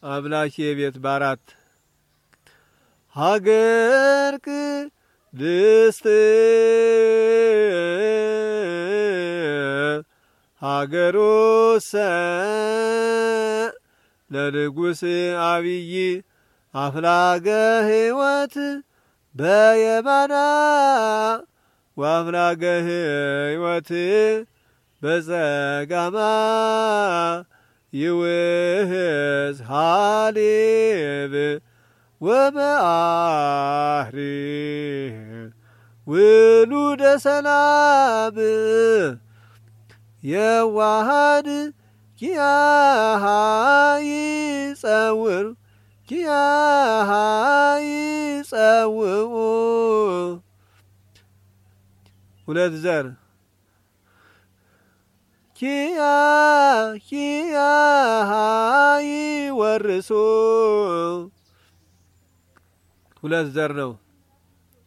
አምላኬ ቤት በአራት ሀገር ቅድስት ሀገሩሰ ለንጉሥ አብይ አፍላገ ሕይወት በየማና ወአፍላገ ሕይወት በጸጋማ ይውህዝ ሀሊብ ወመአህሪ ውሉደ ሰላም የዋሃድ ኪያሃ ይጸውር ኪያሃ ይጸውኡ ሁለት ዘር ኪያሃ ይወርሱ ሁለት ዘር ነው።